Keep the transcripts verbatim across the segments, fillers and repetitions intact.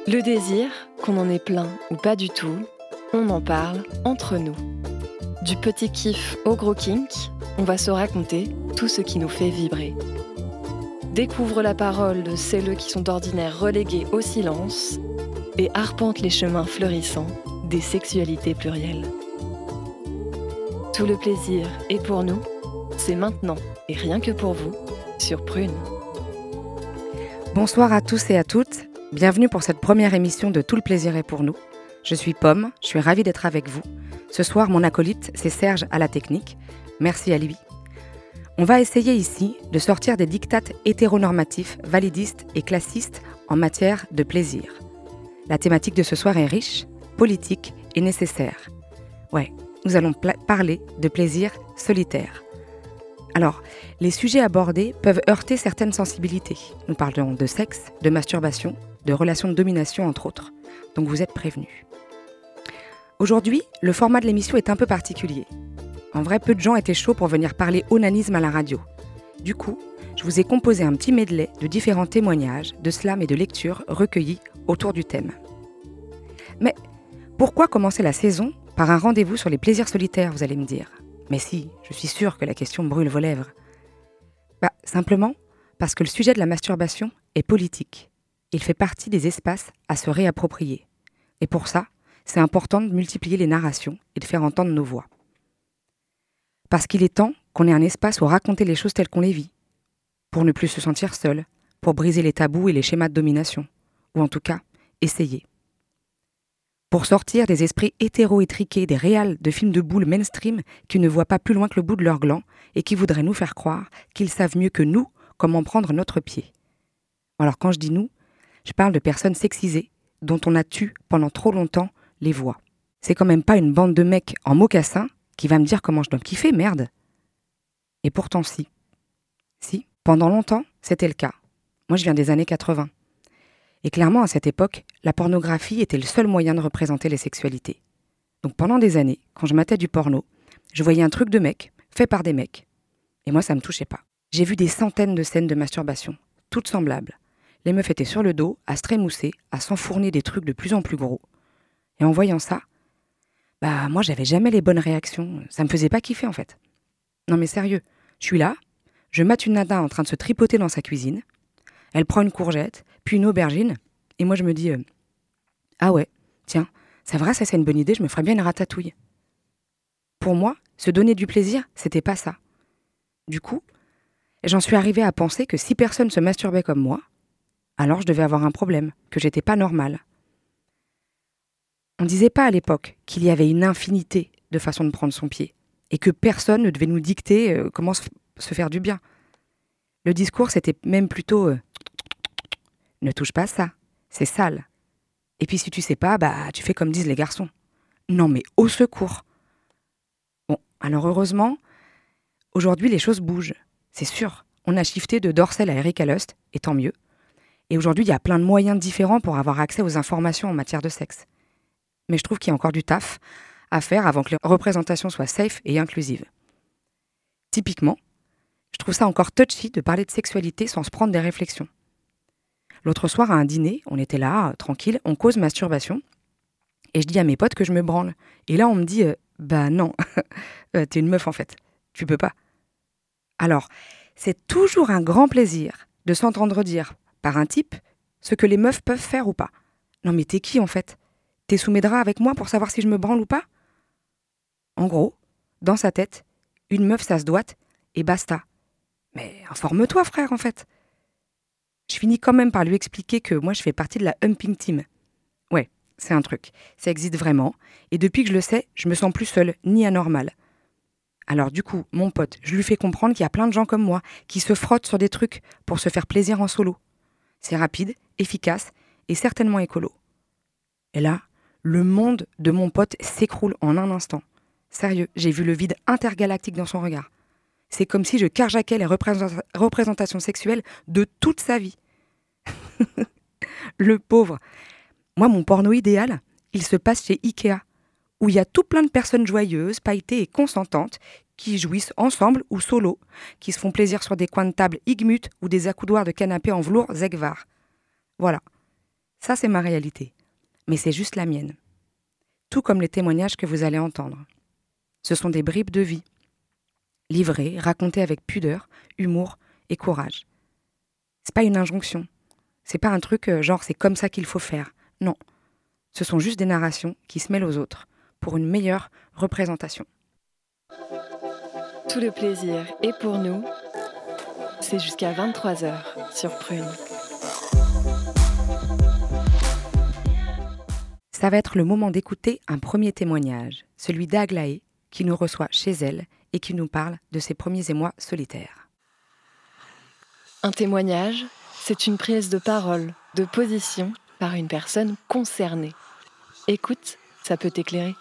Le désir, qu'on en ait plein ou pas du tout, on en parle entre nous. Du petit kiff au gros kink, on va se raconter tout ce qui nous fait vibrer. Découvre la parole de celles qui sont d'ordinaire reléguées au silence et arpente les chemins fleurissants des sexualités plurielles. Tout le plaisir est pour nous, c'est maintenant et rien que pour vous, sur Prune. Bonsoir à tous et à toutes, bienvenue pour cette première émission de Tout le plaisir est pour nous. Je suis Pomme, je suis ravie d'être avec vous. Ce soir, mon acolyte, c'est Serge à la technique. Merci à lui. On va essayer ici de sortir des dictates hétéronormatifs, validistes et classistes en matière de plaisir. La thématique de ce soir est riche, politique et nécessaire. Ouais, nous allons pla- parler de plaisir solitaire. Alors, les sujets abordés peuvent heurter certaines sensibilités. Nous parlerons de sexe, de masturbation, de relations de domination, entre autres. Donc vous êtes prévenus. Aujourd'hui, le format de l'émission est un peu particulier. En vrai, peu de gens étaient chauds pour venir parler onanisme à la radio. Du coup, je vous ai composé un petit medley de différents témoignages, de slams et de lectures recueillis autour du thème. Mais pourquoi commencer la saison par un rendez-vous sur les plaisirs solitaires, vous allez me dire ? Mais si, je suis sûre que la question brûle vos lèvres. Bah, simplement parce que le sujet de la masturbation est politique. Il fait partie des espaces à se réapproprier. Et pour ça, c'est important de multiplier les narrations et de faire entendre nos voix. Parce qu'il est temps qu'on ait un espace où raconter les choses telles qu'on les vit, pour ne plus se sentir seul, pour briser les tabous et les schémas de domination, ou en tout cas, essayer. Pour sortir des esprits hétéro-étriqués, des réals de films de boules mainstream qui ne voient pas plus loin que le bout de leur gland et qui voudraient nous faire croire qu'ils savent mieux que nous comment prendre notre pied. Alors quand je dis nous, je parle de personnes sexisées dont on a tué pendant trop longtemps les voix. C'est quand même pas une bande de mecs en mocassins qui va me dire comment je dois me kiffer, merde. Et pourtant si. Si, pendant longtemps, c'était le cas. Moi je viens des années quatre-vingts. Et clairement, à cette époque, la pornographie était le seul moyen de représenter les sexualités. Donc pendant des années, quand je matais du porno, je voyais un truc de mec, fait par des mecs. Et moi, ça me touchait pas. J'ai vu des centaines de scènes de masturbation, toutes semblables. Les meufs étaient sur le dos, à se trémousser, à s'enfourner des trucs de plus en plus gros. Et en voyant ça, bah moi, j'avais jamais les bonnes réactions. Ça me faisait pas kiffer, en fait. Non mais sérieux, je suis là, je mate une nana en train de se tripoter dans sa cuisine. Elle prend une courgette, puis une aubergine, et moi je me dis euh, « Ah ouais, tiens, c'est vrai, ça c'est une bonne idée, je me ferais bien une ratatouille. » Pour moi, se donner du plaisir, c'était pas ça. Du coup, j'en suis arrivée à penser que si personne se masturbait comme moi, alors je devais avoir un problème, que j'étais pas normale. On disait pas à l'époque qu'il y avait une infinité de façons de prendre son pied, et que personne ne devait nous dicter euh, comment se, f- se faire du bien. Le discours, c'était même plutôt euh, « Ne touche pas ça, c'est sale. Et puis si tu sais pas, bah tu fais comme disent les garçons. » Non mais au secours. Bon, alors heureusement, aujourd'hui les choses bougent. C'est sûr, on a shifté de Dorcel à Erika Lust, et tant mieux. Et aujourd'hui, il y a plein de moyens différents pour avoir accès aux informations en matière de sexe. Mais je trouve qu'il y a encore du taf à faire avant que les représentations soient safe et inclusives. Typiquement, je trouve ça encore touchy de parler de sexualité sans se prendre des réflexions. L'autre soir, à un dîner, on était là, euh, tranquille, on cause masturbation, et je dis à mes potes que je me branle. Et là, on me dit euh, « Bah non, euh, t'es une meuf en fait, tu peux pas. » Alors, c'est toujours un grand plaisir de s'entendre dire par un type ce que les meufs peuvent faire ou pas. Non mais t'es qui en fait ? T'es sous mes draps avec moi pour savoir si je me branle ou pas ? En gros, dans sa tête, une meuf ça se doite et basta. Mais informe-toi frère en fait. Je finis quand même par lui expliquer que moi je fais partie de la humping team. Ouais, c'est un truc, ça existe vraiment, et depuis que je le sais, je me sens plus seule, ni anormale. Alors du coup, mon pote, je lui fais comprendre qu'il y a plein de gens comme moi qui se frottent sur des trucs pour se faire plaisir en solo. C'est rapide, efficace et certainement écolo. Et là, le monde de mon pote s'écroule en un instant. Sérieux, j'ai vu le vide intergalactique dans son regard. C'est comme si je carjaquais les représenta- représentations sexuelles de toute sa vie. Le pauvre. Moi, mon porno idéal, il se passe chez Ikea, où il y a tout plein de personnes joyeuses, pailletées et consentantes qui jouissent ensemble ou solo, qui se font plaisir sur des coins de table igmutes ou des accoudoirs de canapé en velours Zegvar. Voilà. Ça, c'est ma réalité. Mais c'est juste la mienne. Tout comme les témoignages que vous allez entendre. Ce sont des bribes de vie. Livrées, racontées avec pudeur, humour et courage. C'est pas une injonction. C'est pas un truc euh, genre c'est comme ça qu'il faut faire. Non. Ce sont juste des narrations qui se mêlent aux autres pour une meilleure représentation. Tout le plaisir est pour nous. C'est jusqu'à vingt-trois heures sur Prune. Ça va être le moment d'écouter un premier témoignage, celui d'Aglaé, qui nous reçoit chez elle et qui nous parle de ses premiers émois solitaires. Un témoignage, c'est une prise de parole, de position par une personne concernée. Écoute, ça peut t'éclairer.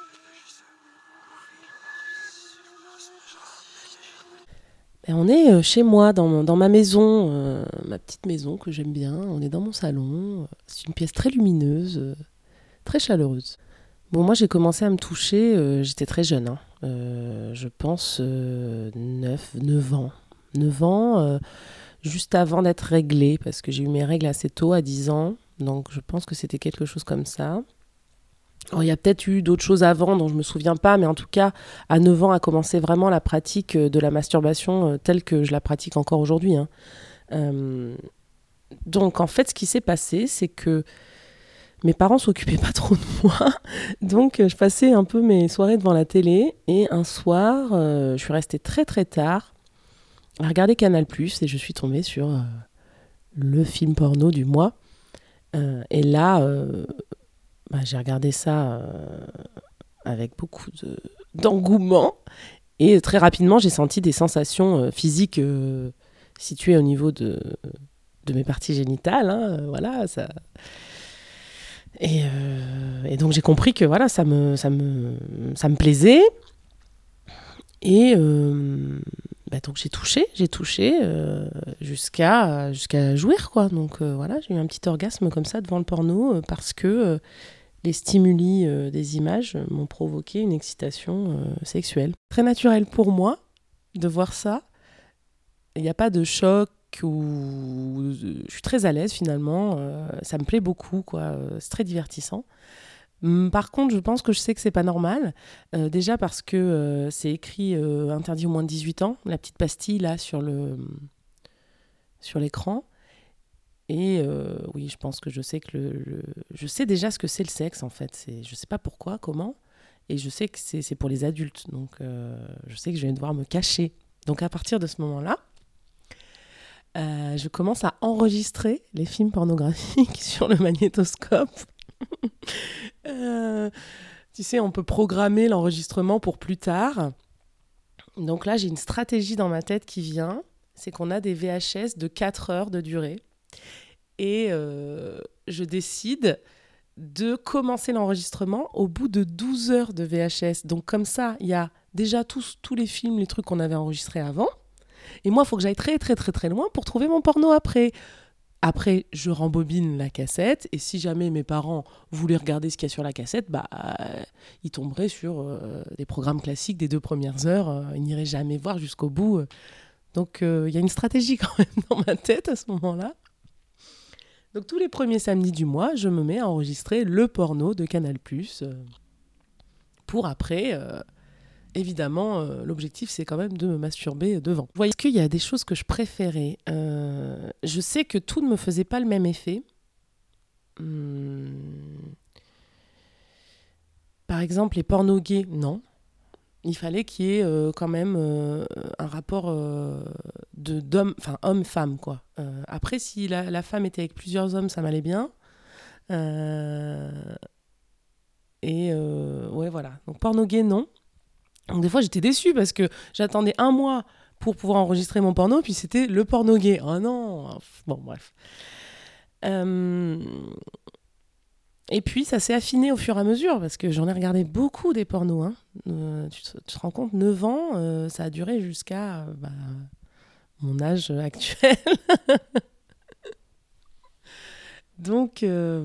On est chez moi, dans, dans ma maison, euh, ma petite maison que j'aime bien. On est dans mon salon. C'est une pièce très lumineuse, euh, très chaleureuse. Bon, moi, j'ai commencé à me toucher, euh, j'étais très jeune. Hein. Euh, je pense euh, neuf, neuf ans. neuf ans, euh, juste avant d'être réglée, parce que j'ai eu mes règles assez tôt, à dix ans. Donc, je pense que c'était quelque chose comme ça. Alors, il y a peut-être eu d'autres choses avant dont je ne me souviens pas, mais en tout cas, à neuf ans a commencé vraiment la pratique de la masturbation euh, telle que je la pratique encore aujourd'hui. Hein. Euh, donc, en fait, ce qui s'est passé, c'est que mes parents ne s'occupaient pas trop de moi. Donc, je passais un peu mes soirées devant la télé. Et un soir, euh, je suis restée très très tard à regarder Canal plus, et je suis tombée sur euh, le film porno du mois. Euh, et là... Euh, Bah, j'ai regardé ça euh, avec beaucoup de, d'engouement et très rapidement j'ai senti des sensations euh, physiques euh, situées au niveau de, de mes parties génitales, hein, euh, voilà, ça... et, euh, et donc j'ai compris que voilà, ça, me, ça, me, ça me plaisait et euh, bah, donc j'ai touché, j'ai touché euh, jusqu'à, jusqu'à jouir, quoi. Donc euh, voilà, j'ai eu un petit orgasme comme ça devant le porno euh, parce que euh, les stimuli euh, des images m'ont provoqué une excitation euh, sexuelle. Très naturel pour moi de voir ça. Il n'y a pas de choc ou je suis très à l'aise finalement. Euh, ça me plaît beaucoup, quoi. C'est très divertissant. Par contre, je pense que je sais que c'est pas normal. Euh, déjà parce que euh, c'est écrit euh, interdit au moins de dix-huit ans, la petite pastille là sur le sur l'écran. Et euh, oui, je pense que je sais que le, le... je sais déjà ce que c'est le sexe en fait. C'est... Je sais pas pourquoi, comment. Et je sais que c'est, c'est pour les adultes. Donc euh, je sais que je vais devoir me cacher. Donc à partir de ce moment-là, euh, je commence à enregistrer les films pornographiques sur le magnétoscope. euh, tu sais, on peut programmer l'enregistrement pour plus tard. Donc là, j'ai une stratégie dans ma tête qui vient. C'est qu'on a des V H S de quatre heures de durée. Et euh, je décide de commencer l'enregistrement au bout de douze heures de V H S. Donc comme ça, il y a déjà tous, tous les films, les trucs qu'on avait enregistrés avant. Et moi, il faut que j'aille très très très très loin pour trouver mon porno après. Après, je rembobine la cassette. Et si jamais mes parents voulaient regarder ce qu'il y a sur la cassette, bah, euh, ils tomberaient sur euh, des programmes classiques des deux premières heures. Euh, ils n'iraient jamais voir jusqu'au bout. Donc il euh, y a une stratégie quand même dans ma tête à ce moment-là. Donc tous les premiers samedis du mois, je me mets à enregistrer le porno de Canal plus, euh, pour après, euh, évidemment, euh, l'objectif c'est quand même de me masturber devant. Vous voyez qu'il y a des choses que je préférais. Euh, je sais que tout ne me faisait pas le même effet. Hum... Par exemple, les pornos gays, non. Il fallait qu'il y ait euh, quand même euh, un rapport euh, de, d'homme, enfin homme-femme, quoi. Euh, après, si la, la femme était avec plusieurs hommes, ça m'allait bien. Euh, et euh, ouais, voilà. Donc porno gay, non. Donc des fois, j'étais déçue parce que j'attendais un mois pour pouvoir enregistrer mon porno, puis c'était le porno gay. Oh non. Bon, bref. Euh... Et puis, ça s'est affiné au fur et à mesure, parce que j'en ai regardé beaucoup des pornos. Hein. Euh, tu, te, tu te rends compte, neuf ans, euh, ça a duré jusqu'à euh, bah, mon âge actuel. Donc, euh,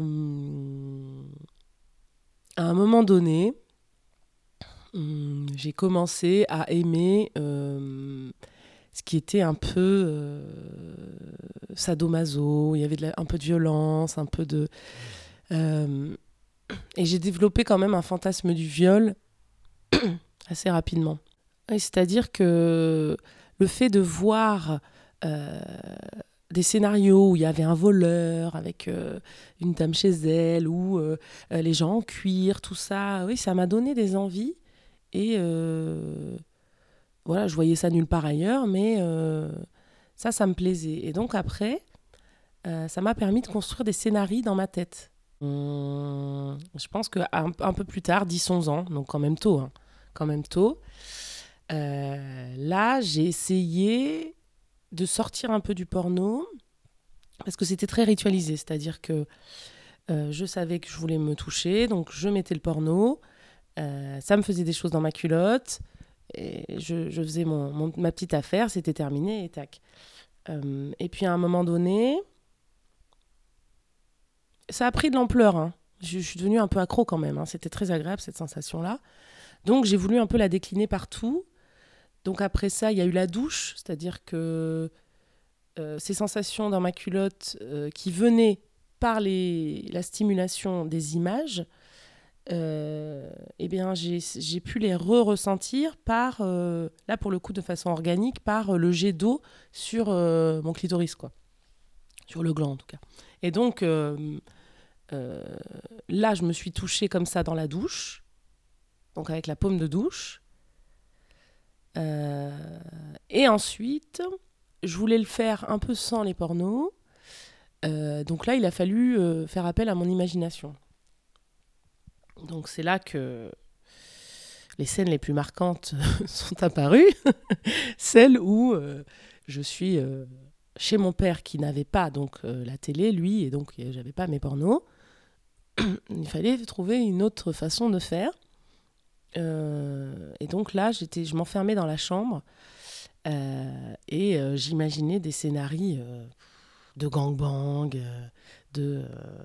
à un moment donné, hum, j'ai commencé à aimer euh, ce qui était un peu... Euh, sadomaso, il y avait de la- un peu de violence, un peu de... euh, et j'ai développé quand même un fantasme du viol assez rapidement. Et c'est-à-dire que le fait de voir euh, des scénarios où il y avait un voleur avec euh, une dame chez elle, ou euh, euh, les gens en cuir, tout ça, oui, ça m'a donné des envies. Et euh, voilà, je voyais ça nulle part ailleurs, mais euh, ça, ça me plaisait. Et donc après, euh, ça m'a permis de construire des scénarios dans ma tête. Hum, je pense qu'un un peu plus tard, dix onze ans, donc quand même tôt, hein, quand même tôt, euh, là, j'ai essayé de sortir un peu du porno, parce que c'était très ritualisé, c'est-à-dire que euh, je savais que je voulais me toucher, donc je mettais le porno, euh, ça me faisait des choses dans ma culotte, et je, je faisais mon, mon- ma petite affaire, c'était terminé, et tac. Euh, et puis à un moment donné, ça a pris de l'ampleur, hein. Je, je suis devenue un peu accro quand même, hein. C'était très agréable cette sensation-là. Donc j'ai voulu un peu la décliner partout. Donc après ça, il y a eu la douche, c'est-à-dire que euh, ces sensations dans ma culotte euh, qui venaient par les, la stimulation des images, euh, eh bien j'ai, j'ai pu les re-ressentir par, euh, là pour le coup de façon organique, par euh, le jet d'eau sur euh, mon clitoris, quoi. Sur le gland en tout cas. Et donc euh, euh, là, je me suis touchée comme ça dans la douche, donc avec la paume de douche. Euh, et ensuite, je voulais le faire un peu sans les pornos. Euh, donc là, il a fallu euh, faire appel à mon imagination. Donc c'est là que les scènes les plus marquantes sont apparues. Celles où euh, je suis euh, chez mon père qui n'avait pas donc euh, la télé, lui, et donc euh, j'avais pas mes pornos. Il fallait trouver une autre façon de faire. Euh, et donc là, j'étais, je m'enfermais dans la chambre euh, et euh, j'imaginais des scénarios euh, de gangbang, euh, de,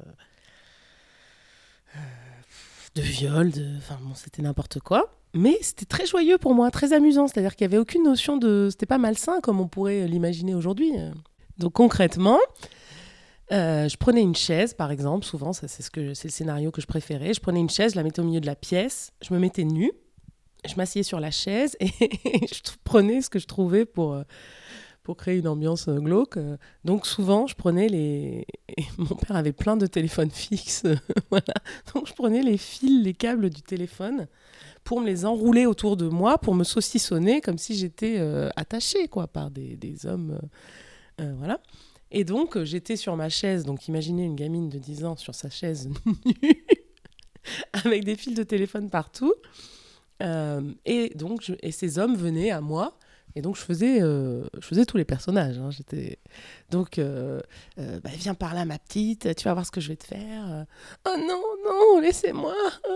euh, de viol, de, enfin bon, c'était n'importe quoi. Mais c'était très joyeux pour moi, très amusant. C'est-à-dire qu'il n'y avait aucune notion de... C'était pas malsain comme on pourrait l'imaginer aujourd'hui. Donc concrètement, euh, je prenais une chaise, par exemple, souvent, ça, c'est, ce que, c'est le scénario que je préférais. Je prenais une chaise, je la mettais au milieu de la pièce, je me mettais nue, je m'asseyais sur la chaise et je prenais ce que je trouvais pour, euh, pour créer une ambiance euh, glauque. Donc souvent, je prenais les... Et mon père avait plein de téléphones fixes, voilà. Donc je prenais les fils, les câbles du téléphone pour me les enrouler autour de moi, pour me saucissonner comme si j'étais euh, attachée, quoi, par des, des hommes. Euh, euh, voilà. Et donc, euh, j'étais sur ma chaise. Donc, imaginez une gamine de dix ans sur sa chaise nue, avec des fils de téléphone partout. Euh, et donc, je, et ces hommes venaient à moi. Et donc, je faisais, euh, je faisais tous les personnages. Hein. J'étais... Donc, euh, euh, bah, viens par là, ma petite, tu vas voir ce que je vais te faire. Oh non, non, laissez-moi.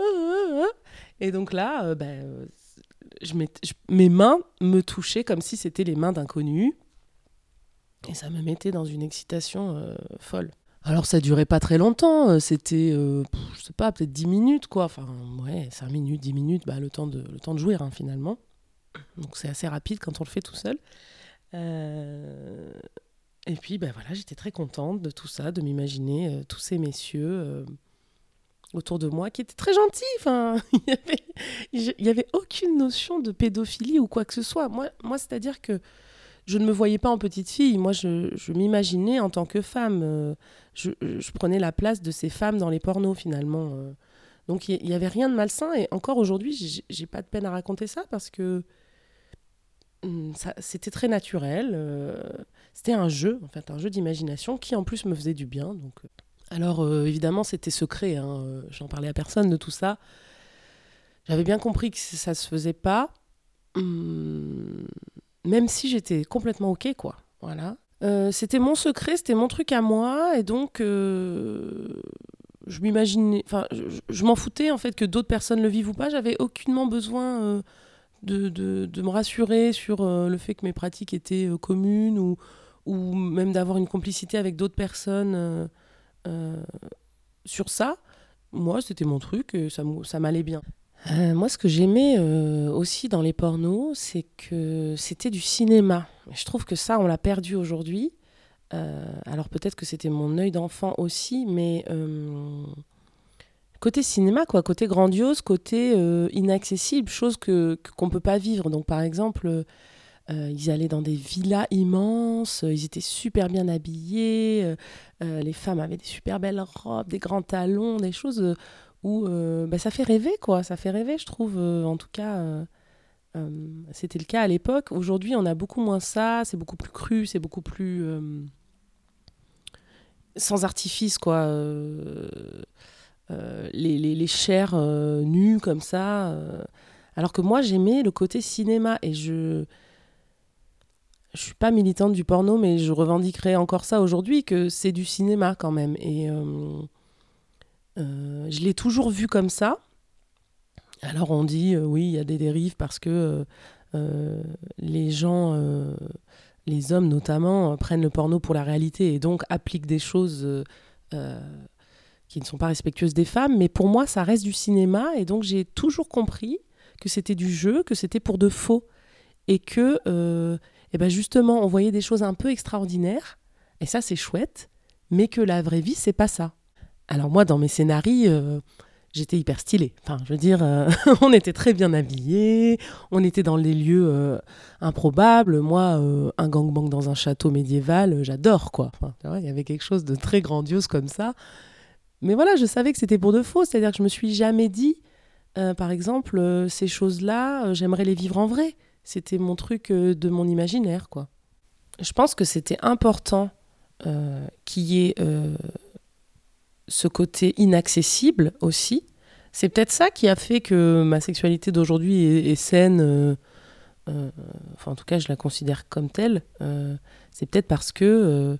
Et donc là, euh, bah, euh, je je, mes mains me touchaient comme si c'était les mains d'inconnus. Et ça me mettait dans une excitation euh, folle. Alors, ça durait pas très longtemps. C'était, euh, pff, je sais pas, peut-être dix minutes, quoi. Enfin, ouais, cinq minutes, dix minutes, bah, le temps de, le temps de jouir, hein, finalement. Donc c'est assez rapide quand on le fait tout seul. Euh... Et puis ben voilà, j'étais très contente de tout ça, de m'imaginer euh, tous ces messieurs euh, autour de moi qui étaient très gentils. Enfin, il y avait, il y avait aucune notion de pédophilie ou quoi que ce soit. Moi, moi c'est-à-dire que je ne me voyais pas en petite fille. Moi, je, je m'imaginais en tant que femme. Euh, je, je prenais la place de ces femmes dans les pornos finalement. Euh. Donc il y, y avait rien de malsain. Et encore aujourd'hui, j'ai, j'ai pas de peine à raconter ça parce que Ça, c'était très naturel, euh, c'était un jeu, en fait, un jeu d'imagination qui en plus me faisait du bien. Donc, euh. Alors euh, évidemment c'était secret, hein, euh, j'en parlais à personne de tout ça. J'avais bien compris que ça se faisait pas, hum, même si j'étais complètement ok, quoi. Voilà. Euh, c'était mon secret, c'était mon truc à moi, et donc euh, je m'imaginais, enfin je, je m'en foutais en fait que d'autres personnes le vivent ou pas. J'avais aucunement besoin. Euh, De, de, de me rassurer sur euh, le fait que mes pratiques étaient euh, communes ou, ou même d'avoir une complicité avec d'autres personnes euh, euh, sur ça. Moi, c'était mon truc et ça, ça m'allait bien. Euh, moi, ce que j'aimais euh, aussi dans les pornos, c'est que c'était du cinéma. Je trouve que ça, on l'a perdu aujourd'hui. Euh, alors peut-être que c'était mon œil d'enfant aussi, mais euh, côté cinéma, quoi, côté grandiose, côté euh, inaccessible, chose que, que, qu'on ne peut pas vivre. Donc par exemple, euh, ils allaient dans des villas immenses, ils étaient super bien habillés, euh, les femmes avaient des super belles robes, des grands talons, des choses où euh, bah, ça fait rêver, quoi. Ça fait rêver, je trouve, euh, en tout cas... Euh, Euh, c'était le cas à l'époque. Aujourd'hui, on a beaucoup moins ça. C'est beaucoup plus cru, c'est beaucoup plus euh, sans artifice, quoi. Euh, euh, les, les, les chairs euh, nues comme ça. Euh. Alors que moi, j'aimais le côté cinéma et je je suis pas militante du porno, mais je revendiquerai encore ça aujourd'hui que c'est du cinéma quand même. Et euh, euh, je l'ai toujours vu comme ça. Alors on dit, euh, oui, il y a des dérives parce que euh, euh, les gens, euh, les hommes notamment, euh, prennent le porno pour la réalité et donc appliquent des choses euh, euh, qui ne sont pas respectueuses des femmes. Mais pour moi, ça reste du cinéma et donc j'ai toujours compris que c'était du jeu, que c'était pour de faux. Et que, euh, et ben justement, on voyait des choses un peu extraordinaires, et ça c'est chouette, mais que la vraie vie, c'est pas ça. Alors moi, dans mes scénarios... Euh, j'étais hyper stylée. Enfin, je veux dire, euh, on était très bien habillés, on était dans des lieux euh, improbables. Moi, euh, un gangbang dans un château médiéval, euh, j'adore, quoi. Enfin, tu vois, il y avait quelque chose de très grandiose comme ça. Mais voilà, je savais que c'était pour de faux. C'est-à-dire que je me suis jamais dit, euh, par exemple, euh, ces choses-là, euh, j'aimerais les vivre en vrai. C'était mon truc euh, de mon imaginaire, quoi. Je pense que c'était important euh, qu'il y ait... Euh, ce côté inaccessible aussi. C'est peut-être ça qui a fait que ma sexualité d'aujourd'hui est, est saine. Euh, euh, enfin, en tout cas, je la considère comme telle. Euh, c'est peut-être parce que euh,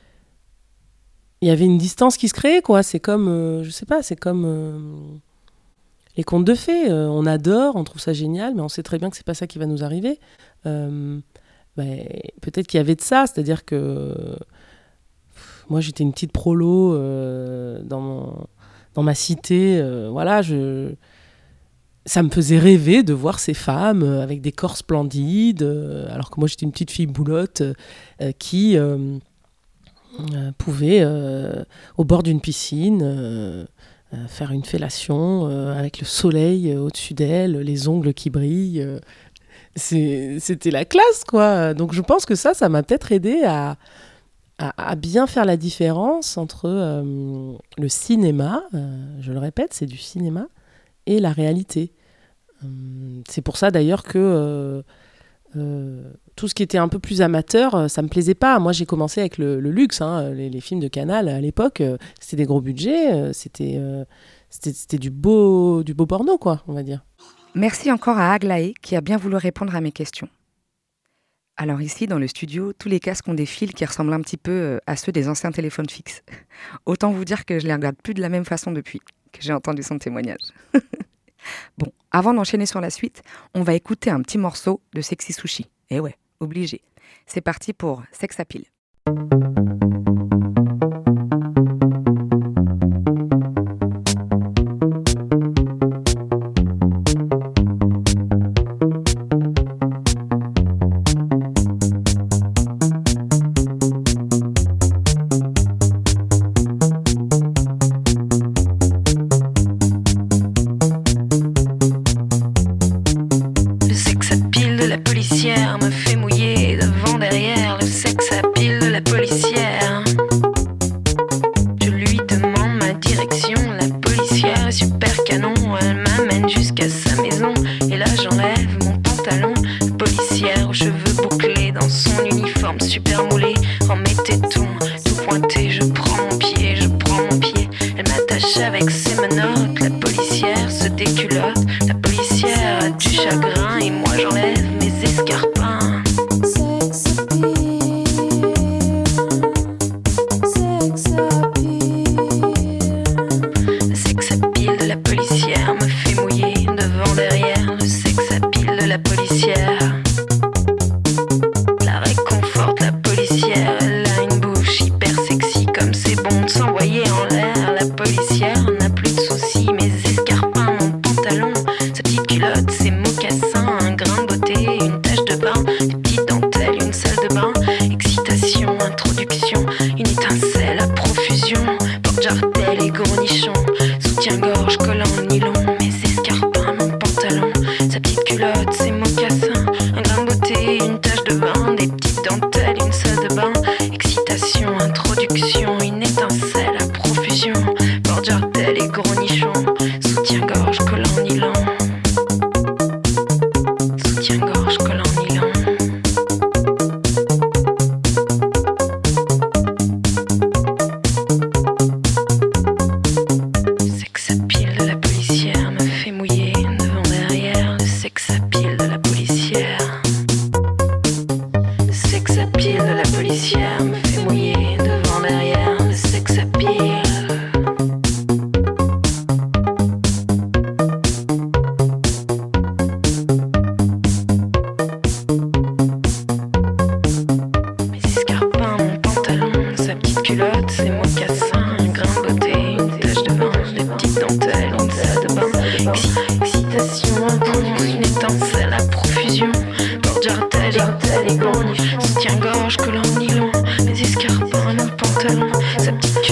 il y avait une distance qui se créait, quoi. C'est comme, euh, je sais pas, c'est comme euh, les contes de fées. Euh, on adore, on trouve ça génial, mais on sait très bien que c'est pas ça qui va nous arriver. Euh, ben, peut-être qu'il y avait de ça, c'est-à-dire que moi, j'étais une petite prolo euh, dans, mon, dans ma cité. Euh, voilà, je, ça me faisait rêver de voir ces femmes euh, avec des corps splendides, euh, alors que moi, j'étais une petite fille boulotte euh, qui euh, euh, pouvait, euh, au bord d'une piscine, euh, euh, faire une fellation euh, avec le soleil euh, au-dessus d'elle, les ongles qui brillent. Euh, c'est, c'était la classe, quoi. Donc, je pense que ça, ça m'a peut-être aidé à... à bien faire la différence entre euh, le cinéma, euh, je le répète, c'est du cinéma, et la réalité. Euh, c'est pour ça d'ailleurs que euh, euh, tout ce qui était un peu plus amateur, ça me plaisait pas. Moi, j'ai commencé avec le, le luxe, hein, les, les films de Canal à l'époque, euh, c'était des gros budgets, euh, c'était, euh, c'était, c'était du beau, du beau porno, quoi, on va dire. Merci encore à Aglaé qui a bien voulu répondre à mes questions. Alors ici, dans le studio, tous les casques ont des fils qui ressemblent un petit peu à ceux des anciens téléphones fixes. Autant vous dire que je les regarde plus de la même façon depuis que j'ai entendu son témoignage. Bon, avant d'enchaîner sur la suite, on va écouter un petit morceau de Sexy Sushi. Eh ouais, obligé. C'est parti pour Sex Appeal. Me fait mouiller devant derrière le sex appeal de la policière. Je lui demande ma direction, la policière est super canon. Elle m'amène jusqu'à sa maison et là j'enlève mon pantalon. La policière aux cheveux bouclés dans son uniforme super moulé, en mes tétons tout pointé. Je prends mon pied, je prends mon pied. Elle m'attache avec ses menottes. La policière se déculotte. La policière a du chagrin et moi j'enlève mes escarpins. Des petites dentelles, une salle de bain, excitation, introduction.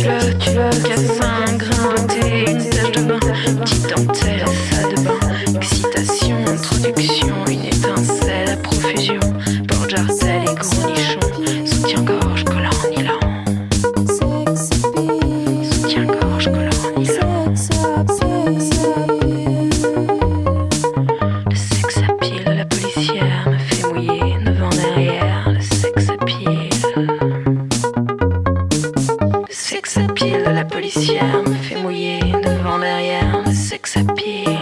veux, tu veux, casse un grain de thé, une tache de bain, petite dentelle, ça de bain, excitation, introduction, une étincelle à profusion, porte jartel et gros nichon, soutien-gorge, collant nylon. Soutien-gorge, collant nylon. Le sexe à pile, la policière me fait mouiller, neuf ans derrière, le sexe à pile. Le sexe à pile, la policière me fait mouiller, neuf ans derrière, le sexe à pile.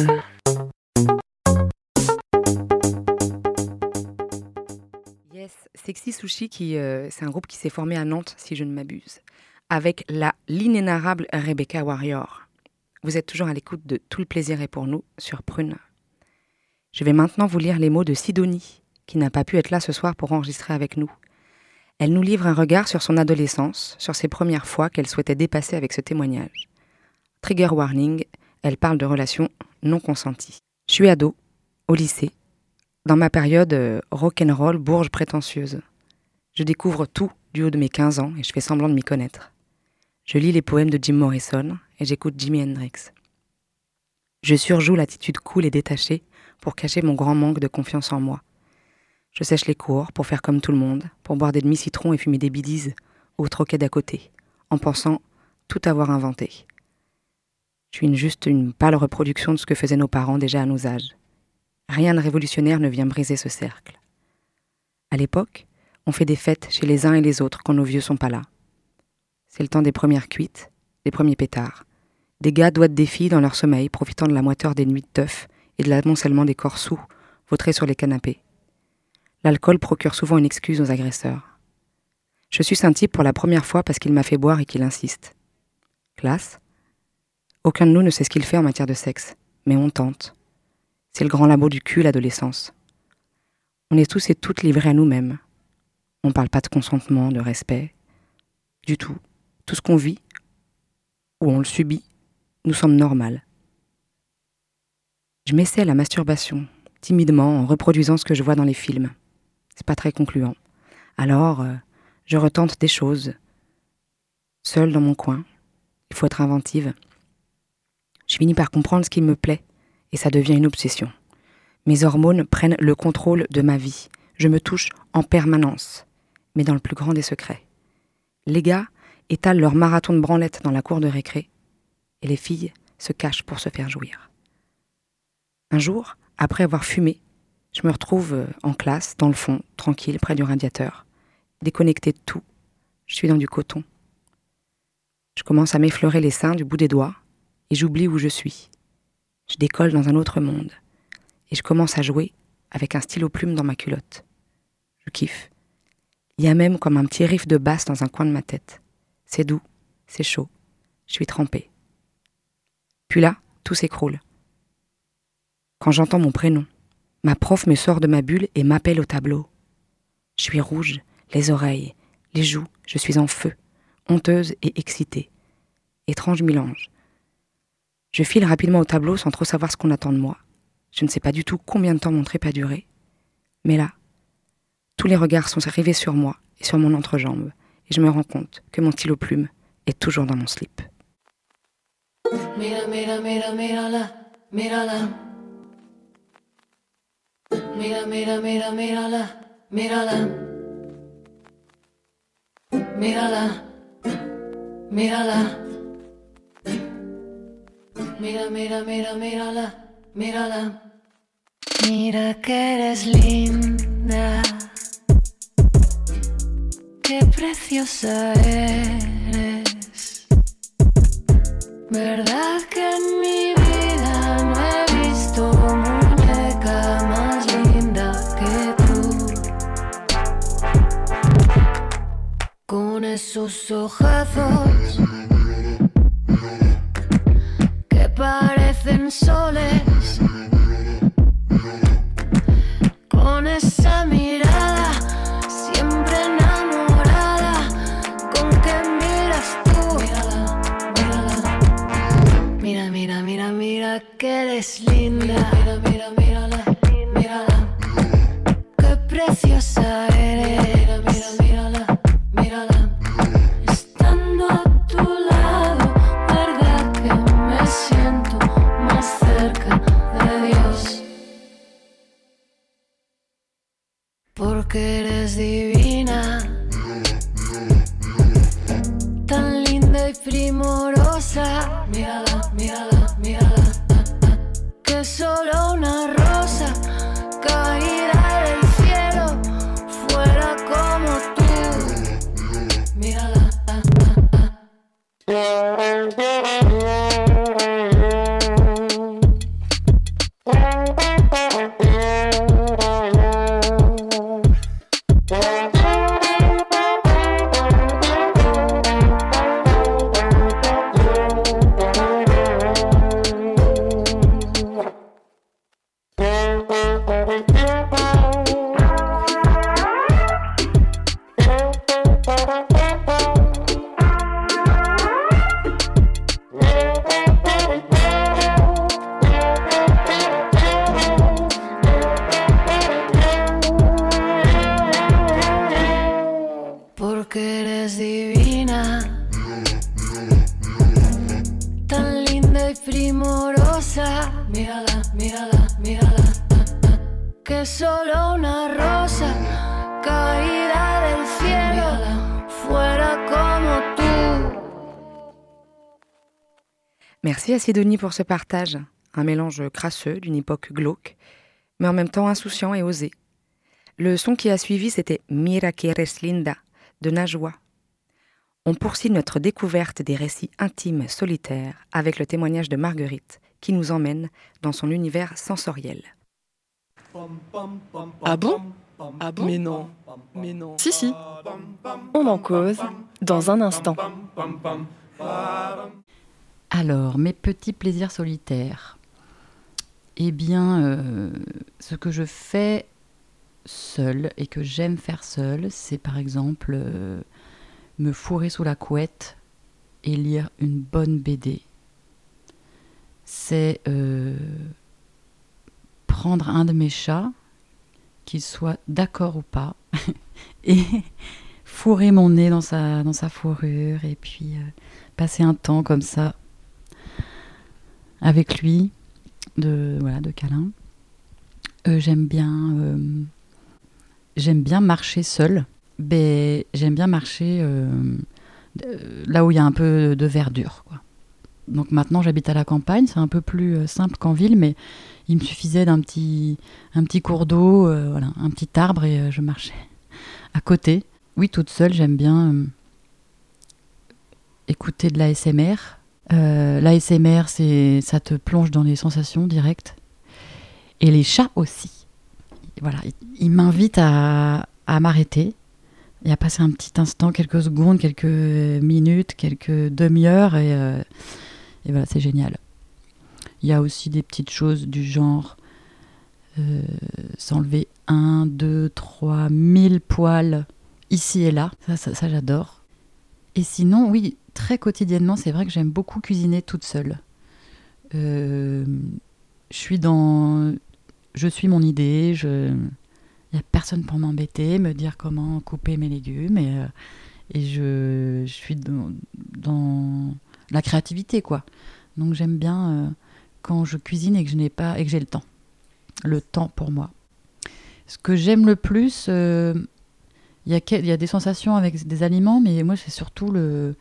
Yes, Sexy Sushi, qui, euh, c'est un groupe qui s'est formé à Nantes, si je ne m'abuse, avec la l'inénarrable Rebecca Warrior. Vous êtes toujours à l'écoute de Tout le plaisir est pour nous sur Prune. Je vais maintenant vous lire les mots de Sidonie, qui n'a pas pu être là ce soir pour enregistrer avec nous. Elle nous livre un regard sur son adolescence, sur ses premières fois qu'elle souhaitait dépasser avec ce témoignage. Trigger warning, elle parle de relations non consenties. Je suis ado, au lycée, dans ma période euh, rock'n'roll, bourge prétentieuse. Je découvre tout du haut de mes quinze ans et je fais semblant de m'y connaître. Je lis les poèmes de Jim Morrison et j'écoute Jimi Hendrix. Je surjoue l'attitude cool et détachée pour cacher mon grand manque de confiance en moi. Je sèche les cours pour faire comme tout le monde, pour boire des demi-citrons et fumer des bidis au troquet d'à côté, en pensant tout avoir inventé. Je suis une, juste une pâle reproduction de ce que faisaient nos parents déjà à nos âges. Rien de révolutionnaire ne vient briser ce cercle. À l'époque, on fait des fêtes chez les uns et les autres quand nos vieux sont pas là. C'est le temps des premières cuites, des premiers pétards. Des gars doigtent des filles dans leur sommeil, profitant de la moiteur des nuits de teuf et de l'amoncellement des corps sous, vautrés sur les canapés. L'alcool procure souvent une excuse aux agresseurs. Je suce un type pour la première fois parce qu'il m'a fait boire et qu'il insiste. Classe. Aucun de nous ne sait ce qu'il fait en matière de sexe, mais on tente. C'est le grand labo du cul, l'adolescence. On est tous et toutes livrés à nous-mêmes. On parle pas de consentement, de respect, du tout. Tout ce qu'on vit, ou on le subit, nous semble normal. Je m'essaie à la masturbation, timidement, en reproduisant ce que je vois dans les films. C'est pas très concluant. Alors, euh, je retente des choses. Seule dans mon coin, il faut être inventive. Je finis par comprendre ce qui me plaît, et ça devient une obsession. Mes hormones prennent le contrôle de ma vie. Je me touche en permanence, mais dans le plus grand des secrets. Les gars étalent leur marathon de branlette dans la cour de récré, et les filles se cachent pour se faire jouir. Un jour, après avoir fumé, je me retrouve en classe, dans le fond, tranquille, près du radiateur, déconnectée de tout. Je suis dans du coton. Je commence à m'effleurer les seins du bout des doigts, et j'oublie où je suis. Je décolle dans un autre monde, et je commence à jouer avec un stylo plume dans ma culotte. Je kiffe. Il y a même comme un petit riff de basse dans un coin de ma tête. C'est doux, c'est chaud, je suis trempée. Puis là, tout s'écroule. Quand j'entends mon prénom, ma prof me sort de ma bulle et m'appelle au tableau. Je suis rouge, les oreilles, les joues, je suis en feu, honteuse et excitée. Étrange mélange. Je file rapidement au tableau sans trop savoir ce qu'on attend de moi. Je ne sais pas du tout combien de temps mon trip a duré. Mais là, tous les regards sont rivés sur moi et sur mon entrejambe, et je me rends compte que mon stylo plume est toujours dans mon slip. Mira, mira, mira, mírala, mírala. Mira, mira, mira, mírala, mírala. Mírala, mírala. Mira, mira, mira, mírala, mírala. Mira que eres linda. Qué preciosa eres. ¿Verdad que en mi vida no he visto muñeca más linda que tú? Con esos ojazos que parecen soles, con esa mirada siempre enamorada con que miras tú. Mírala, mírala. Mira, mira, mira, mira que eres linda. Mira, mira, mírala, mírala. Qué preciosa eres. Mira, mira, mírala, mírala. Estando a tu y primorosa. Mírala, mírala, mírala. Que es solo una rosa caída del cielo, fuera como tú. Mírala. Porque eres divina, tan linda y primorosa. Mírala, mírala, mírala. Que es solo una rosa caída del cielo, fuera como tú. Merci à Sidonie pour ce partage, un mélange crasseux d'une époque glauque, mais en même temps insouciant et osé. Le son qui a suivi, c'était Mira que eres linda de Najwa. On poursuit notre découverte des récits intimes solitaires avec le témoignage de Marguerite qui nous emmène dans son univers sensoriel. Ah bon ? Ah bon ? Mais non, mais non. Si, si. On en cause dans un instant. Alors, mes petits plaisirs solitaires. Eh bien, euh, ce que je fais seule et que j'aime faire seule, c'est par exemple euh, me fourrer sous la couette et lire une bonne B D. C'est euh, prendre un de mes chats, qu'il soit d'accord ou pas, et fourrer mon nez dans sa, dans sa fourrure et puis euh, passer un temps comme ça avec lui, de, voilà, de câlin. Euh, j'aime bien... Euh, J'aime bien marcher seule, mais j'aime bien marcher euh, là où il y a un peu de verdure, quoi. Donc maintenant j'habite à la campagne, c'est un peu plus simple qu'en ville, mais il me suffisait d'un petit, un petit cours d'eau, euh, voilà, un petit arbre et euh, je marchais à côté. Oui, toute seule, j'aime bien euh, écouter de l'A S M R. Euh, L'A S M R, c'est, ça te plonge dans les sensations directes. Et les chats aussi. Voilà, il m'invite à, à m'arrêter et à passer un petit instant, quelques secondes, quelques minutes, quelques demi-heures et, euh, et voilà, c'est génial. Il y a aussi des petites choses du genre euh, s'enlever un, deux, trois, mille poils ici et là, ça, ça, ça j'adore. Et sinon, oui, très quotidiennement, c'est vrai que j'aime beaucoup cuisiner toute seule. Euh, je suis dans... Je suis mon idée, il n'y a personne pour m'embêter, me dire comment couper mes légumes, et, euh, et je, je suis dans, dans la créativité, quoi. Donc j'aime bien euh, quand je cuisine et que je n'ai pas et que j'ai le temps, le temps pour moi. Ce que j'aime le plus, il euh, y, y a des sensations avec des aliments, mais moi c'est surtout le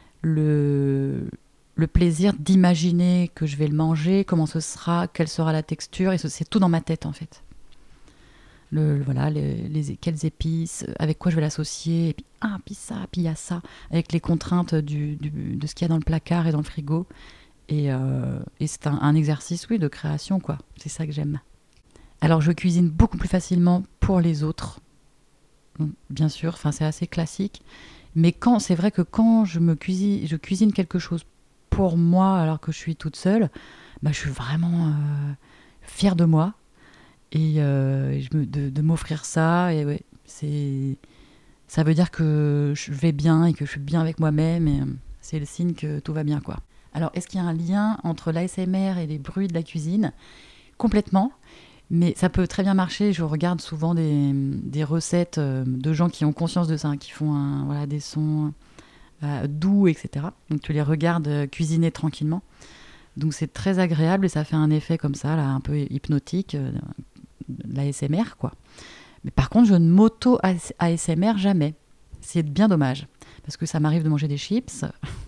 le le plaisir d'imaginer que je vais le manger, comment ce sera, quelle sera la texture, et c'est tout dans ma tête en fait. Le, le, voilà, les, les, quelles épices, avec quoi je vais l'associer, et puis ah, puis ça, puis il y a ça, avec les contraintes du, du, de ce qu'il y a dans le placard et dans le frigo. Et, euh, et c'est un, un exercice, oui, de création, quoi. C'est ça que j'aime. Alors je cuisine beaucoup plus facilement pour les autres, bien sûr, enfin c'est assez classique. Mais quand, c'est vrai que quand je me cuisine, je cuisine quelque chose pour moi, alors que je suis toute seule, bah, je suis vraiment euh, fière de moi et euh, je me, de, de m'offrir ça. Et ouais, c'est, ça veut dire que je vais bien et que je suis bien avec moi-même. Et euh, c'est le signe que tout va bien, quoi. Alors, est-ce qu'il y a un lien entre l'A S M R et les bruits de la cuisine ? Complètement. Mais ça peut très bien marcher. Je regarde souvent des, des recettes euh, de gens qui ont conscience de ça, qui font un, voilà, des sons euh, doux, et cetera. Donc tu les regardes euh, cuisiner tranquillement. Donc c'est très agréable et ça fait un effet comme ça, là, un peu hypnotique, euh, de l'A S M R, quoi. Mais par contre, je ne m'auto-A S M R jamais. C'est bien dommage. Parce que ça m'arrive de manger des chips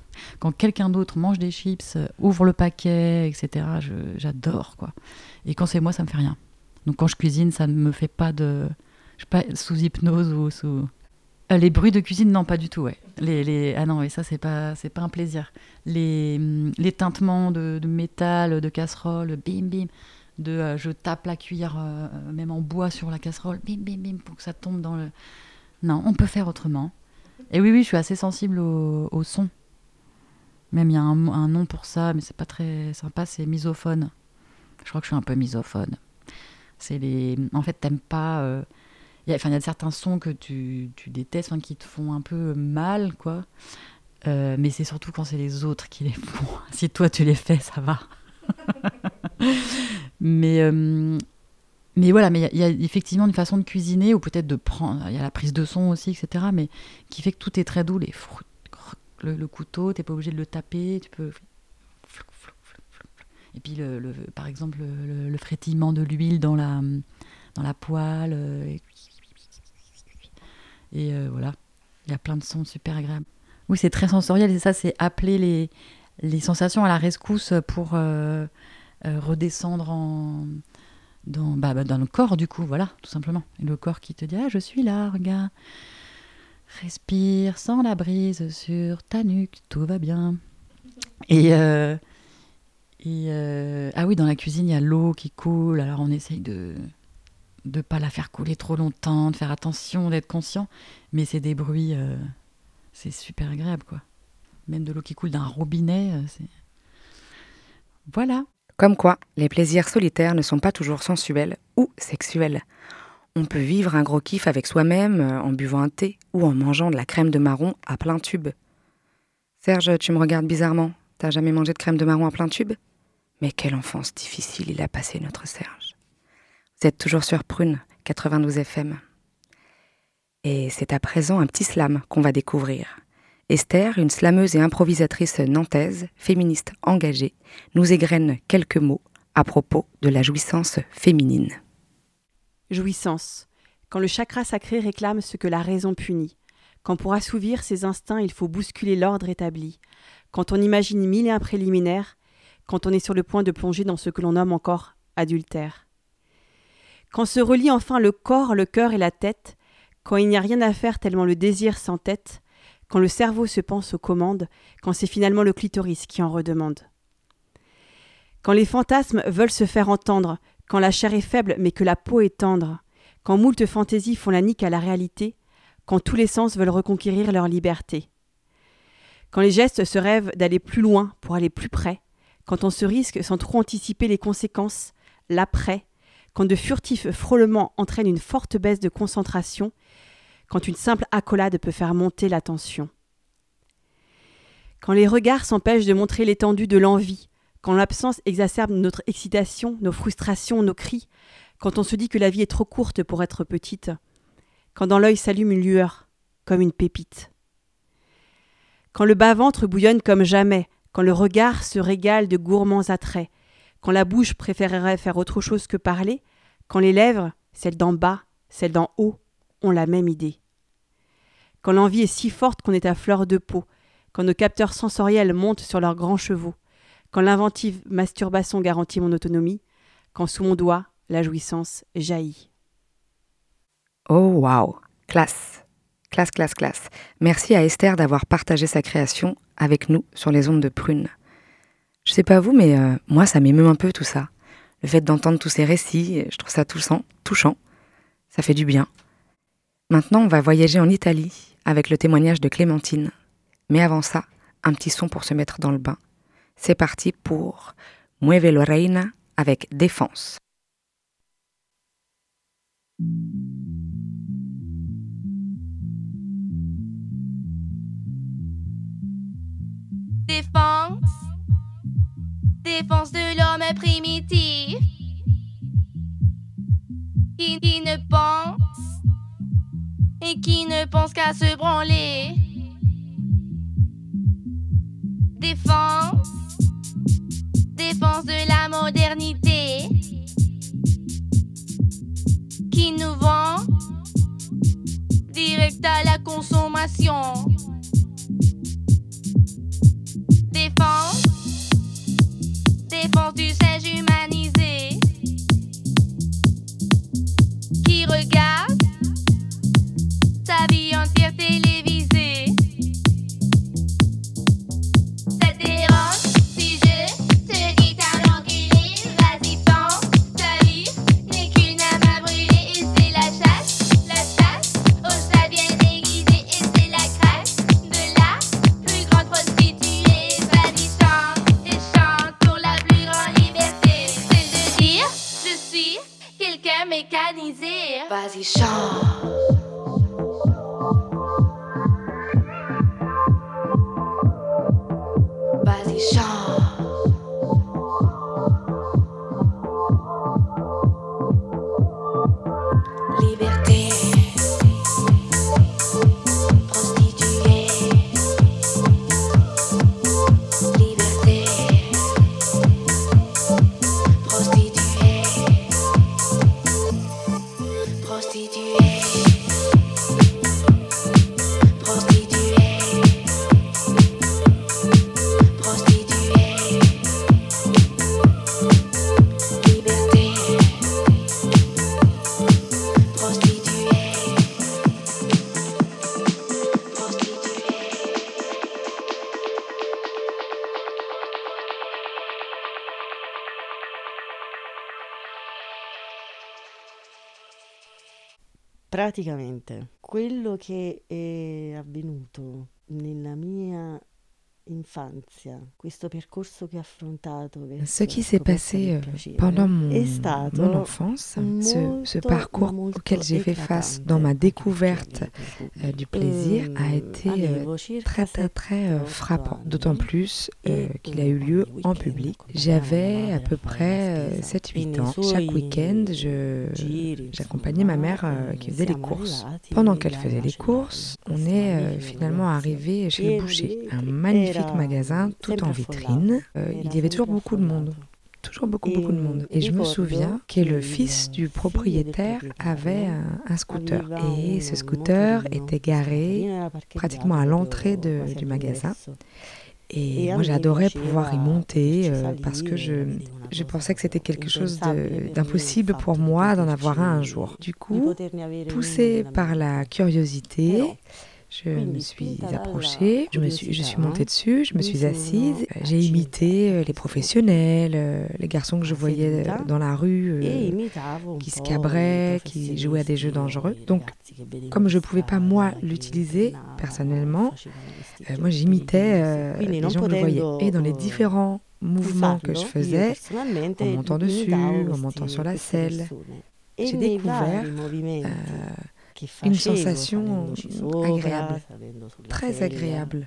Quand quelqu'un d'autre mange des chips, euh, ouvre le paquet, et cetera, je, j'adore, quoi. Et quand c'est moi, ça me fait rien. Donc quand je cuisine, ça ne me fait pas de... Je sais pas, sous hypnose ou sous... Euh, les bruits de cuisine, non, pas du tout, ouais. Les, les... Ah non, mais ça, c'est pas, c'est pas un plaisir. Les, les tintements de, de métal, de casserole, bim, bim, de euh, je tape la cuillère, euh, même en bois sur la casserole, bim, bim, bim, pour que ça tombe dans le... Non, on peut faire autrement. Et oui, oui, je suis assez sensible au, au son. Même il y a un, un nom pour ça, mais c'est pas très sympa, c'est misophone. Je crois que je suis un peu misophone. C'est les... En fait, t'aimes pas... Euh... Il y a, enfin, il y a certains sons que tu, tu détestes, enfin, qui te font un peu mal, quoi. Euh, mais c'est surtout quand c'est les autres qui les font. Si toi, tu les fais, ça va. mais, euh, mais voilà, mais il y, y a effectivement une façon de cuisiner, ou peut-être de prendre... Il y a la prise de son aussi, et cetera, mais qui fait que tout est très doux. Les fruits, le, le couteau, t'es pas obligé de le taper, tu peux... Et puis, le, le, par exemple, le, le frétillement de l'huile dans la, dans la poêle... Euh, Et euh, voilà, il y a plein de sons super agréables. Oui, c'est très sensoriel, et ça, c'est appeler les, les sensations à la rescousse pour euh, euh, redescendre en, dans, bah, bah, dans le corps, du coup, voilà, tout simplement. Et le corps qui te dit « Ah, je suis là, regarde. Respire, sens la brise sur ta nuque, tout va bien. » Et, euh, et euh, ah oui, dans la cuisine, il y a l'eau qui coule, alors on essaye de... de ne pas la faire couler trop longtemps, de faire attention, d'être conscient. Mais c'est des bruits, euh, c'est super agréable, quoi. Même de l'eau qui coule d'un robinet, euh, c'est... Voilà. Comme quoi, les plaisirs solitaires ne sont pas toujours sensuels ou sexuels. On peut vivre un gros kiff avec soi-même euh, en buvant un thé ou en mangeant de la crème de marron à plein tube. Serge, tu me regardes bizarrement. T'as jamais mangé de crème de marron à plein tube ? Mais quelle enfance difficile il a passé, notre Serge. Vous êtes toujours sur Prune, quatre-vingt-douze F M. Et c'est à présent un petit slam qu'on va découvrir. Esther, une slameuse et improvisatrice nantaise, féministe engagée, nous égrène quelques mots à propos de la jouissance féminine. Jouissance. Quand le chakra sacré réclame ce que la raison punit. Quand pour assouvir ses instincts, il faut bousculer l'ordre établi. Quand on imagine mille et un préliminaires. Quand on est sur le point de plonger dans ce que l'on nomme encore adultère. Quand se relient enfin le corps, le cœur et la tête, quand il n'y a rien à faire tellement le désir s'entête, quand le cerveau se pense aux commandes, quand c'est finalement le clitoris qui en redemande. Quand les fantasmes veulent se faire entendre, quand la chair est faible mais que la peau est tendre, quand moult fantaisies font la nique à la réalité, quand tous les sens veulent reconquérir leur liberté. Quand les gestes se rêvent d'aller plus loin pour aller plus près, quand on se risque sans trop anticiper les conséquences, l'après, quand de furtifs frôlements entraînent une forte baisse de concentration, quand une simple accolade peut faire monter la tension. Quand les regards s'empêchent de montrer l'étendue de l'envie, quand l'absence exacerbe notre excitation, nos frustrations, nos cris, quand on se dit que la vie est trop courte pour être petite, quand dans l'œil s'allume une lueur, comme une pépite. Quand le bas-ventre bouillonne comme jamais, quand le regard se régale de gourmands attraits, quand la bouche préférerait faire autre chose que parler, quand les lèvres, celles d'en bas, celles d'en haut, ont la même idée. Quand l'envie est si forte qu'on est à fleur de peau, quand nos capteurs sensoriels montent sur leurs grands chevaux, quand l'inventive masturbation garantit mon autonomie, quand sous mon doigt, la jouissance jaillit. Oh waouh, classe, classe, classe, classe. Merci à Esther d'avoir partagé sa création avec nous sur les ondes de Prune. Je sais pas vous, mais euh, moi, ça m'émeut un peu tout ça. Le fait d'entendre tous ces récits, je trouve ça touchant, touchant. Ça fait du bien. Maintenant, on va voyager en Italie avec le témoignage de Clémentine. Mais avant ça, un petit son pour se mettre dans le bain. C'est parti pour Mueve l'oreina avec Défense. Défense, défense de l'homme primitif qui, qui ne pense et qui ne pense qu'à se branler. Défense, défense de la modernité qui nous vend direct à la consommation. Vas-y, chante. Vas-y, chante. Liberté. Prostituée. Liberté. Prostituée. Prostituée. Prostituée. Prostituée. Liberté. Prostituée. Prostituée. Praticamente quello che è avvenuto nella mia infanzia, questo percorso che ho affrontato Ce qui s'est passé euh, pendant mon, mon enfance, ce, ce parcours auquel j'ai fait face dans ma découverte euh, du plaisir a été euh, très très très euh, frappant, d'autant plus euh, qu'il a eu lieu en public. J'avais à peu près euh, sept huit ans. Chaque week-end, je, j'accompagnais ma mère euh, qui faisait les courses. Pendant qu'elle faisait les courses, on est euh, finalement arrivé chez le boucher, un magnifique magasin tout en vitrine. Euh, il y avait toujours beaucoup de monde. Toujours beaucoup, beaucoup de monde. Et je me souviens que le fils du propriétaire avait un, un scooter. Et ce scooter était garé pratiquement à l'entrée de, du magasin. Et moi, j'adorais pouvoir y monter euh, parce que je, je pensais que c'était quelque chose de, d'impossible pour moi d'en avoir un un jour. Du coup, poussée par la curiosité, je me suis approchée, je, me suis, je suis montée dessus, je me suis assise. J'ai imité les professionnels, les garçons que je voyais dans la rue, euh, qui se cabraient, qui jouaient à des jeux dangereux. Donc, comme je ne pouvais pas, moi, l'utiliser personnellement, euh, moi, j'imitais euh, les gens que je voyais. Et dans les différents mouvements que je faisais, en montant dessus, en montant sur la selle, j'ai découvert euh, une sensation agréable, très agréable,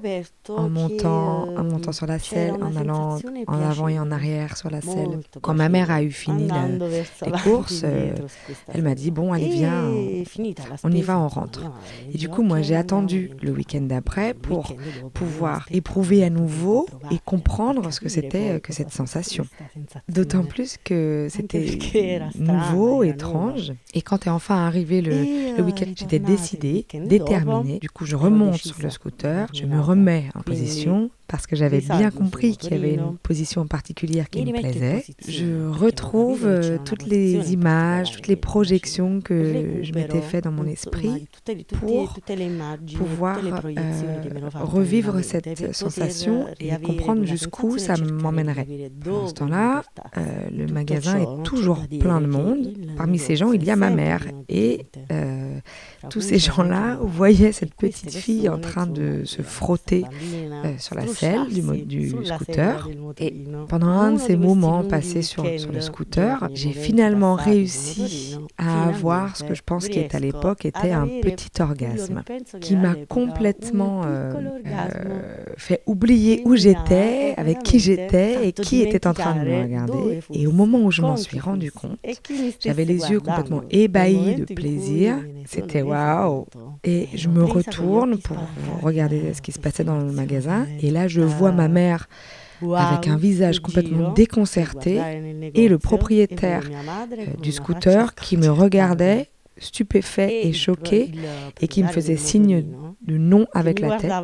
en montant, en montant sur la selle, en allant en avant et en arrière sur la selle. Quand ma mère a eu fini la, les courses, euh, elle m'a dit « Bon, allez, viens, on, on y va, on rentre ». Et du coup, moi, j'ai attendu le week-end d'après pour pouvoir éprouver à nouveau et comprendre ce que c'était que cette sensation. D'autant plus que c'était nouveau, étrange. Et quand est enfin arrivé le Le week-end, j'étais décidée, déterminée. Du coup, je remonte sur le scooter, je me remets en position parce que j'avais bien compris qu'il y avait une position particulière qui me plaisait. Je retrouve euh, toutes les images, toutes les projections que je m'étais fait dans mon esprit pour pouvoir euh, revivre cette sensation et comprendre jusqu'où ça m'emmènerait. Dans ce temps-là, euh, le magasin est toujours plein de monde. Parmi ces gens, il y a ma mère et euh, tous ces gens-là voyaient cette petite fille en train de se frotter euh, sur la selle du, du scooter. Et pendant un de ces moments passés sur, sur le scooter, j'ai finalement réussi à avoir ce que je pense qui est à l'époque était un petit orgasme qui m'a complètement euh, euh, fait oublier où j'étais, avec qui j'étais et qui était en train de me regarder. Et au moment où je m'en suis rendu compte, j'avais les yeux complètement ébahis de plaisir. C'était waouh! Et je me retourne pour regarder ce qui se passait dans le magasin. Et là, je vois ma mère avec un visage complètement déconcerté et le propriétaire euh, du scooter qui me regardait stupéfait et choqué et qui me faisait signe de non avec la tête.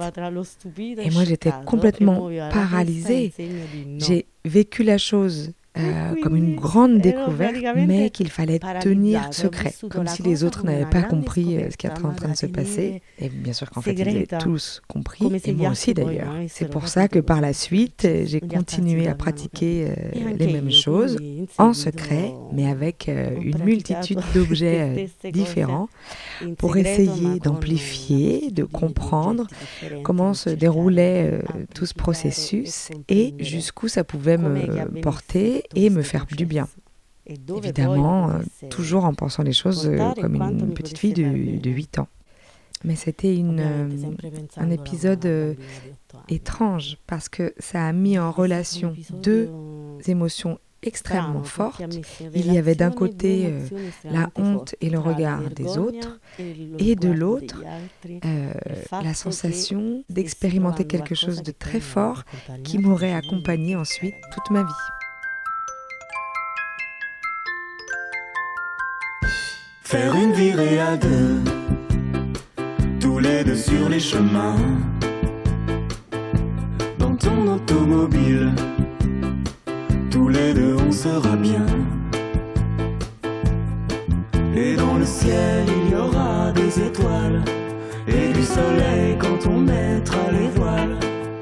Et moi, j'étais complètement paralysée. J'ai vécu la chose Euh, comme une grande découverte, mais qu'il fallait tenir secret, comme si les autres n'avaient pas compris euh, ce qui était en train de se passer. Et bien sûr qu'en fait, ils avaient tous compris, et moi aussi d'ailleurs. C'est pour ça que par la suite, j'ai continué à pratiquer euh, les mêmes choses, en secret, mais avec euh, une multitude d'objets euh, différents, pour essayer d'amplifier, de comprendre comment se déroulait euh, tout ce processus et jusqu'où ça pouvait me porter et me faire du bien. e dove poi Évidemment, euh, potesse toujours en pensant les choses euh, portare comme quanto une mi petite potesse fille de, far de bene. huit ans. Mais c'était une, Ovviamente euh, sempre un pensando a una épisode euh, bambina di otto anni. étrange parce que ça a mis en Ed è stato un relation episodio deux émotions extrêmement strano perché ha fortes. messo in Il y avait d'un relazione due côté euh, emozioni la estremamente honte et forti le tra la regard des vergogna autres e lo et de sguardo l'autre degli altri euh, e il fatto la che sensation stessi d'expérimenter provando quelque qualcosa chose de che très poi mi fort avrebbe qui accompagnato m'aurait piacevolmente accompagné tutta la ensuite vita. toute ma vie. Faire une virée à deux, tous les deux sur les chemins, dans ton automobile, tous les deux on sera bien. Et dans le ciel il y aura des étoiles et du soleil quand on mettra les voiles.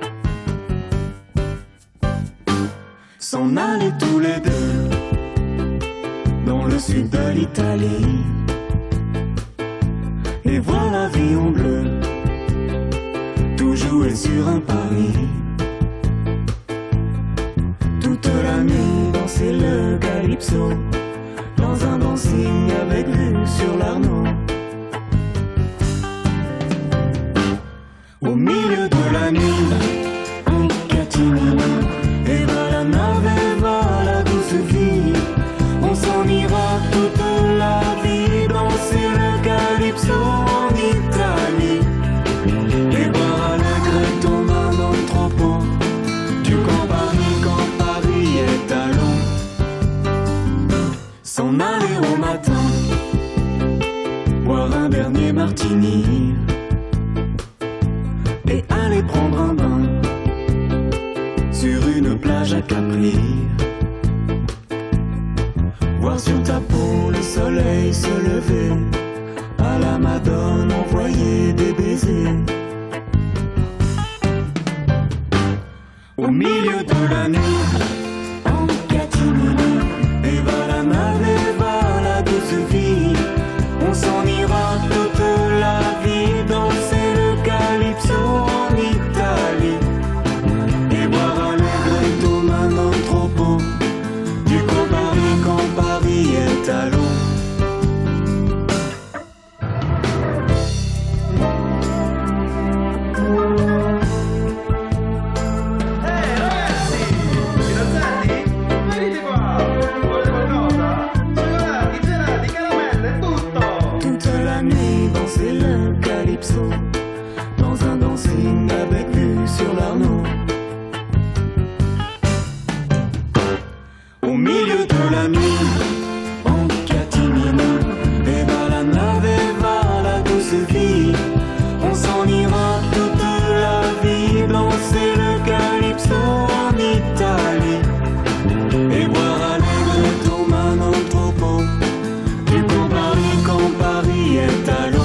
S'en aller tous les deux dans le sud de l'Italie et voir la vie en bleu, tout jouer sur un pari. Toute la nuit danser le calypso, dans un dancing avec vue sur l'Arno. Au milieu de la nuit, un catimini, et va la nave, va la douce vie. On s'en ira toute la vie, danser le calypso en Italie. Et boire à la grette au manon troppo, du Campari quand Paris est à l'eau. S'en aller au matin, boire un dernier martini et aller prendre un bain sur une plage à Capri. Voir sur ta peau le soleil se lever, à la Madone envoyer des baisers. Au milieu de la nuit, en catimini, et va la nave, et va la douce vie. On s'en ira toute la vie, danser le calypso en Italie. Et boire à l'egretto manon troppo, du Campari quand Paris est à l'eau. Toute la nuit danser le calypso, dans un dancing avec vue sur l'Arno. Au milieu de la nuit, en catimini, et va la nave, et va la douce vie. On s'en ira toute la vie, danser le calypso en Italie. Et boire à l'egretto manon troppo, du Campari quand Paris est à l'eau.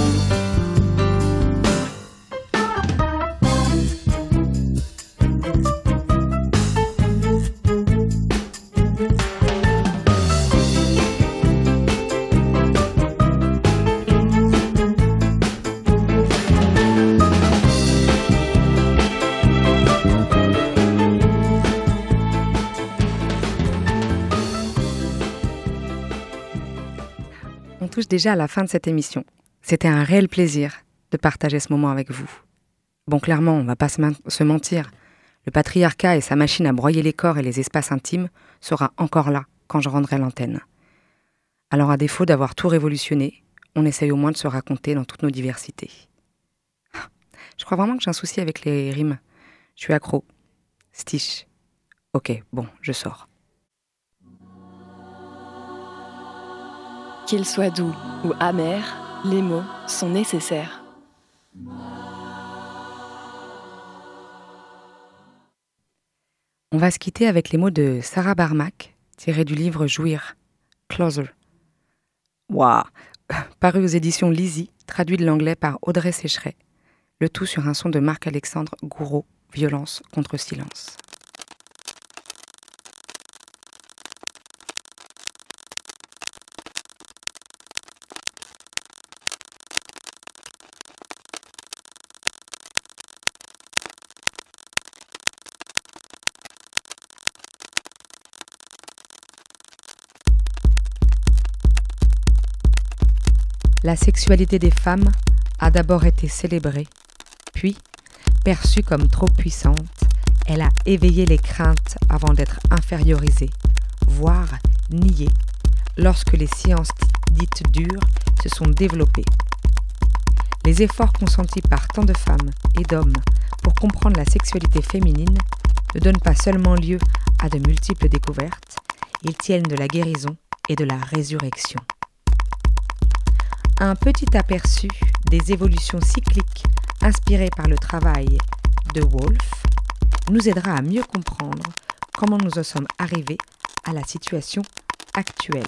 On touche déjà à la fin de cette émission. C'était un réel plaisir de partager ce moment avec vous. Bon, clairement, on va pas se, man- se mentir. Le patriarcat et sa machine à broyer les corps et les espaces intimes sera encore là quand je rendrai l'antenne. Alors, à défaut d'avoir tout révolutionné, on essaye au moins de se raconter dans toutes nos diversités. Je crois vraiment que j'ai un souci avec les rimes. Je suis accro. Stitch. Ok, bon, je sors. Qu'ils soient doux ou amers, les mots sont nécessaires. On va se quitter avec les mots de Sarah Barmak, tirés du livre Jouir, Closer. Waouh, paru aux éditions Lizzie, traduit de l'anglais par Audrey Sécheret. Le tout sur un son de Marc-Alexandre Gouraud, Violence contre silence. La sexualité des femmes a d'abord été célébrée, puis, perçue comme trop puissante, elle a éveillé les craintes avant d'être infériorisée, voire niée, lorsque les sciences dites dures se sont développées. Les efforts consentis par tant de femmes et d'hommes pour comprendre la sexualité féminine ne donnent pas seulement lieu à de multiples découvertes, ils tiennent de la guérison et de la résurrection. Un petit aperçu des évolutions cycliques inspirées par le travail de Woolf nous aidera à mieux comprendre comment nous en sommes arrivés à la situation actuelle.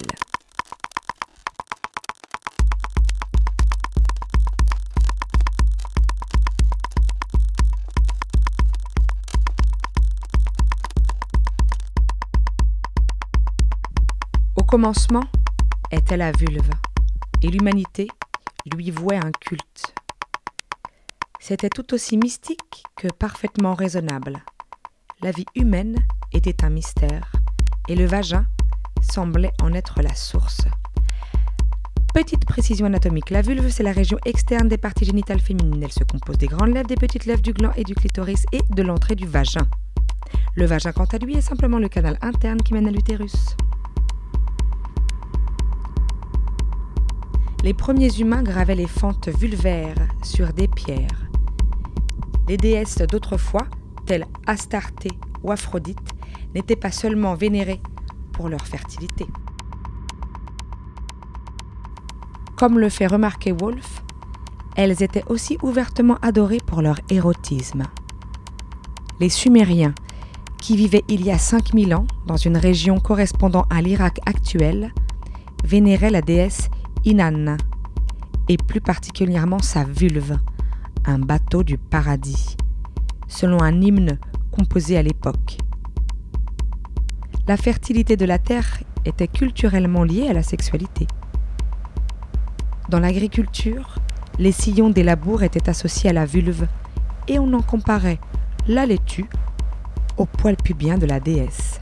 Au commencement était la vulve, et l'humanité lui vouait un culte. C'était tout aussi mystique que parfaitement raisonnable. La vie humaine était un mystère, et le vagin semblait en être la source. Petite précision anatomique, la vulve, c'est la région externe des parties génitales féminines. Elle se compose des grandes lèvres, des petites lèvres, du gland et du clitoris, et de l'entrée du vagin. Le vagin, quant à lui, est simplement le canal interne qui mène à l'utérus. Les premiers humains gravaient les fentes vulvaires sur des pierres. Les déesses d'autrefois, telles Astarté ou Aphrodite, n'étaient pas seulement vénérées pour leur fertilité. Comme le fait remarquer Woolf, elles étaient aussi ouvertement adorées pour leur érotisme. Les Sumériens, qui vivaient il y a cinq mille ans dans une région correspondant à l'Irak actuel, vénéraient la déesse Inanna, et plus particulièrement sa vulve, un bateau du paradis, selon un hymne composé à l'époque. La fertilité de la terre était culturellement liée à la sexualité. Dans l'agriculture, les sillons des labours étaient associés à la vulve, et on en comparait la laitue au poil pubien de la déesse.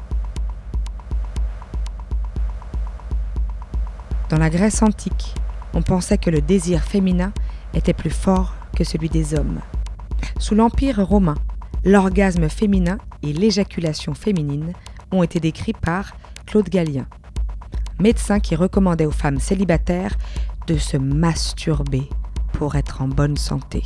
Dans la Grèce antique, on pensait que le désir féminin était plus fort que celui des hommes. Sous l'Empire romain, l'orgasme féminin et l'éjaculation féminine ont été décrits par Claude Gallien, médecin qui recommandait aux femmes célibataires de se masturber pour être en bonne santé.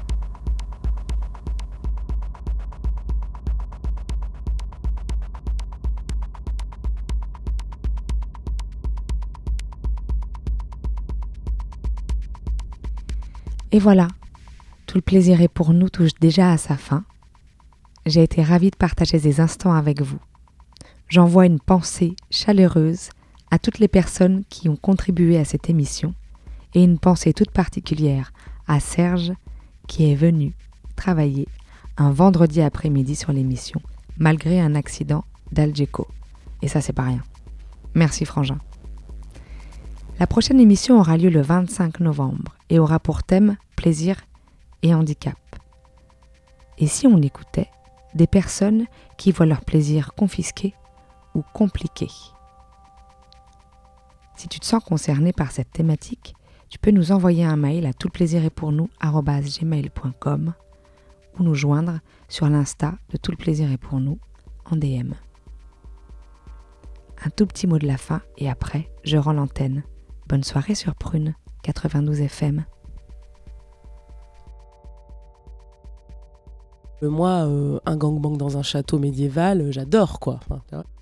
Et voilà, tout le plaisir est pour nous touche déjà à sa fin. J'ai été ravie de partager ces instants avec vous. J'envoie une pensée chaleureuse à toutes les personnes qui ont contribué à cette émission et une pensée toute particulière à Serge qui est venu travailler un vendredi après-midi sur l'émission malgré un accident d'Algeco. Et ça, c'est pas rien. Merci Frangin. La prochaine émission aura lieu le vingt-cinq novembre et aura pour thème plaisir et handicap. Et si on écoutait des personnes qui voient leur plaisir confisqué ou compliqué? Si tu te sens concerné par cette thématique, tu peux nous envoyer un mail à toutleplaisirestpournous arobase gmail point com ou nous joindre sur l'Insta de Tout le plaisir est pour nous en D M. Un tout petit mot de la fin et après, je rends l'antenne. Bonne soirée sur Prune quatre-vingt-douze F M. Moi, euh, un gangbang dans un château médiéval, j'adore quoi. Enfin,